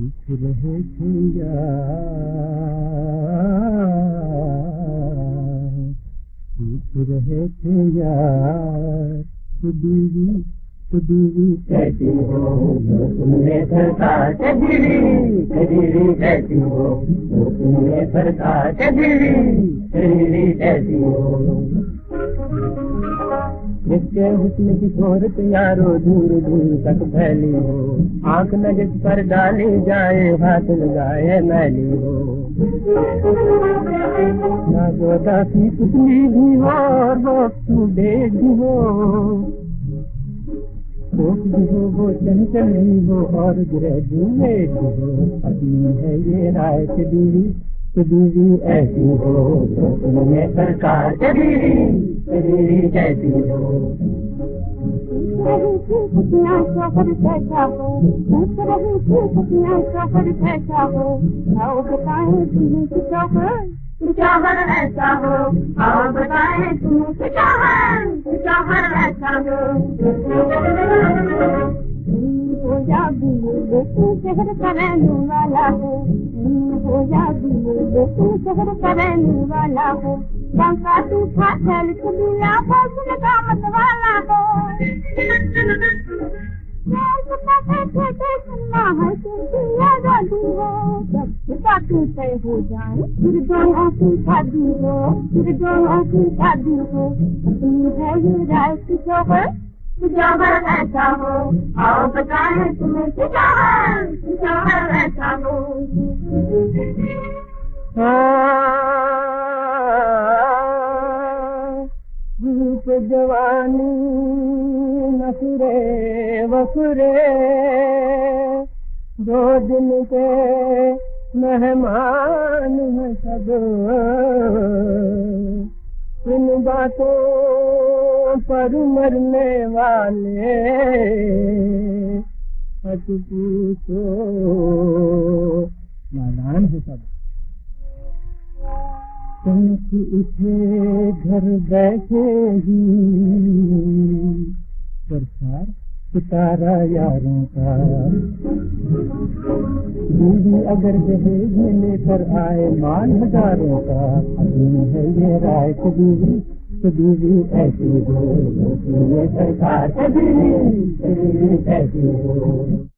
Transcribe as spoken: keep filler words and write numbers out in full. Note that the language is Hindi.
पूछ रहे थे यार, पूछ रहे थे यार, तो बीवी तो बीवी कैसी हो तुमने सरकार के बीवी, बीवी कैसी हो तुमने सरकार के बीवी, बीवी कैसी हो। जिसके हुस्न की शोहरत यारो दूर दूर तक फैली हो, आंख न जिस पर डाली जाए हाथ लगाए मैली हो। ना जोदा की पुतली भी हो और वो बेग भी हो, कोक भी हो वो चंचल भी हो और ग्रेजुएट भी हो। अपनी है ये राय के बीवी तो बीवी ऐसी हो तुमने सरकार के बीवी, बीवी कैसी हो। रही थी कितना शोहर कैसा हो, पूछ रही थी कितना शोहर कैसा हो, आओ बताएं तुम्हें कि शोहर शोहर ऐसा हो, आओ बताएं तुम्हें कि शोहर शोहर ऐसा हो। हो या दूर बेटी शहर का रहने वाला हो, हो या दूर बेटी शहर का रहने वाला हो, बांका टूठा चल कबीला फौज का मत वाला हो। सुनना है तुमकी आजादी हो, जब बातें तय हो जाए फिर दोनों की शादी हो, फिर दोनों की शादी हो। अपनी है ये राय की शोहर शोहर ऐसा हो, आओ बताएं तुम्हें कि शोहर शोहर ऐसा हो। रूप जवानी नखरे वखरे, दो दिन के मेहमान हैं सब, इन बातों पर मरने वाले मत पूछो, नादान है सब। चमक उठे घर बैठे ही बरसात सितारा यारों का, बीवी अगर दहेज में लेकर आए मान हजारों का। अपनी है ये राय की बीवी तो बीवी ऐसी हो, ये सरकार के बीवी, बीवी कैसी हो।